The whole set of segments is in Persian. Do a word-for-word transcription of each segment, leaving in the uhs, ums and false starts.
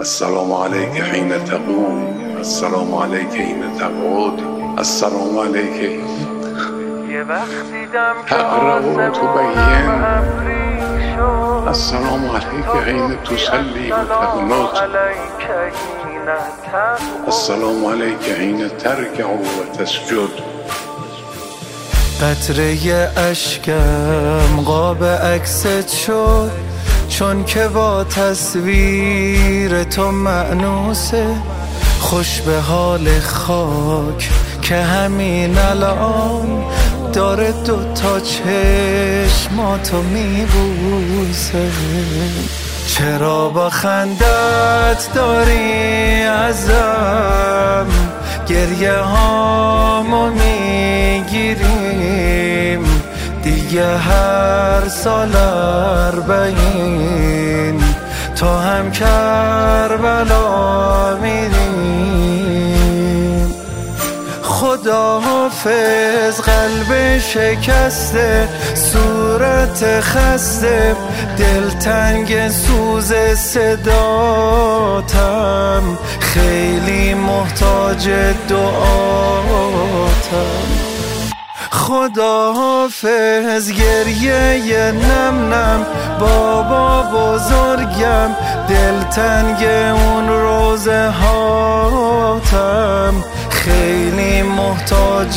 السلام عليك حين تقوم، السلام عليك حين تقعد، السلام عليك تقرأ وتبين، السلام عليك حين تصلي وتقنط، السلام عليك حين تركع وتسجد. قطره اشکم قاب عکست شد، چون که با تصویر تو مأنوسه. خوش به حال خاک که همین الان داره دو تا چشماتو میبوسه. چرا با خندت داری ازم گریه هامو میگیریم؟ دیگه هر سال اربعین تا هم کربلا میریم. خدا حافظ قلب شکسته، صورت خسته، دلتنگ سوز صداتم، خیلی محتاج دعاتم. خدا حافظ گریه نم نم، بابا بزرگم، دلتنگ اون روزه هاتم، خیلی محتاج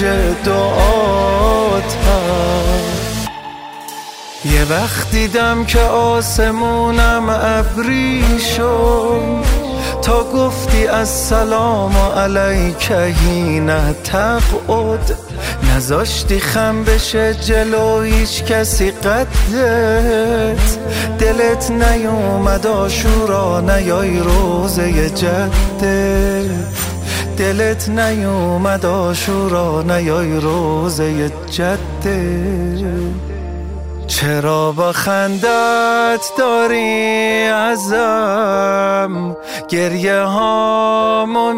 دعاتم. یه وقت دیدم که آسمونم ابری شد، تا گفتی السلام علیک حین تقعد. نذاشتی خم بشه جلو هیچ کسی قدت، دلت نیومد آشورا نیای روزه جدت، دلت نیومد آشورا نیای روزه جدت. چرا با خندت داری ازم گریه هامو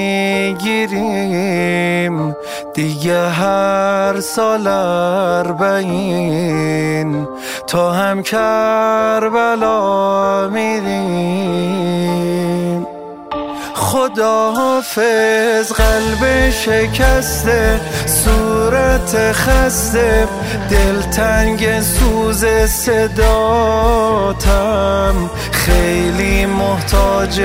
میگیریم؟ دیگه هر سال اربعین تا هم کربلا میریم. خدا حافظ قلب شکسته، صورت خسته، دلتنگ سوز صداتم، خیلی محتاج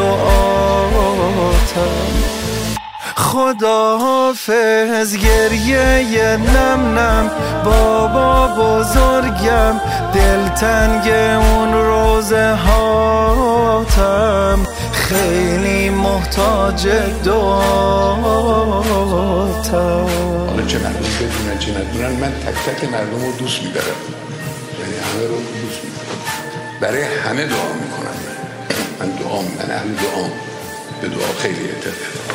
دعاتم. خدا حافظ گریه نم نم، بابا بزرگم، دلتنگ اون روزه هاتم، خیلی محتاج دعاتم. حالا چه مردم بدونن چه ندونن، من تک تک مردم رو دوست میدارم، یعنی همه رو دوست میدارم، برای همه دعا میکنم. من دعام، من اهل دعام، به دعا خیلی اعتقادم.